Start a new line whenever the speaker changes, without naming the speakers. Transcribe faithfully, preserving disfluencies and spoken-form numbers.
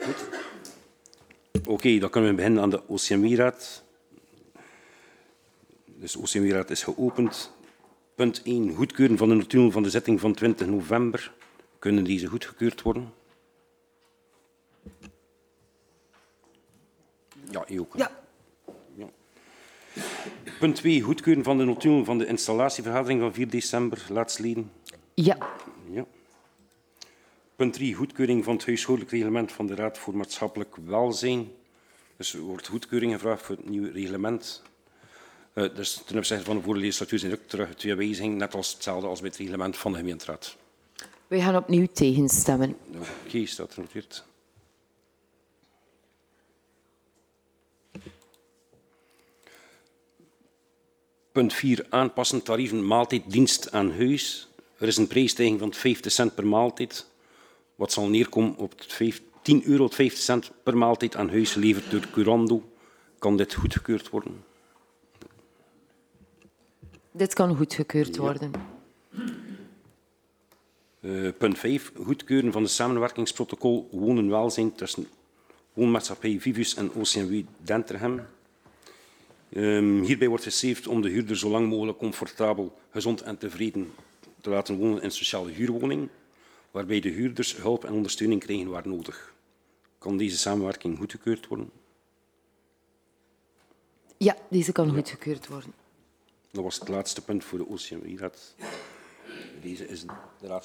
Goed. Oké, okay, dan kunnen we beginnen aan de O C M W-raad. Dus de O C M W-raad is geopend. Punt één. Goedkeuren van de notulen van de zitting van twintig november. Kunnen deze goedgekeurd worden? Ja, u ook.
Ja.
Ja. Punt twee. Goedkeuren van de notulen van de installatievergadering van vier december, laatstleden.
Ja.
Ja. Punt drie. Goedkeuring van het huishoudelijk reglement van de Raad voor Maatschappelijk Welzijn. Dus er wordt goedkeuring gevraagd voor het nieuwe reglement. Uh, dus ten opzichte van de vorige legislatuur zijn er ook terug twee wijzigingen, net als hetzelfde als bij het reglement van de gemeenteraad.
Wij gaan opnieuw tegenstemmen.
Oké, okay, staat genoteerd. Punt vier. Aanpassen tarieven maaltijddienst aan huis. Er is een prijsstijging van vijftig cent per maaltijd, wat zal neerkomen op tien euro vijftig cent per maaltijd aan huis geleverd door Curando. Kan dit goedgekeurd worden?
Dit kan goedgekeurd
Ja.
worden.
Uh, punt vijf. Goedkeuren van de samenwerkingsprotocol wonen-welzijn tussen woonmaatschappij Vivus en O C M W Denterhem. Um, hierbij wordt gestreefd om de huurder zo lang mogelijk comfortabel, gezond en tevreden te laten wonen in een sociale huurwoning, waarbij de huurders hulp en ondersteuning krijgen waar nodig. Kan deze samenwerking goedgekeurd worden?
Ja, deze kan ja. goedgekeurd worden.
Dat was het laatste punt voor de O C M W-raad. Deze is de raad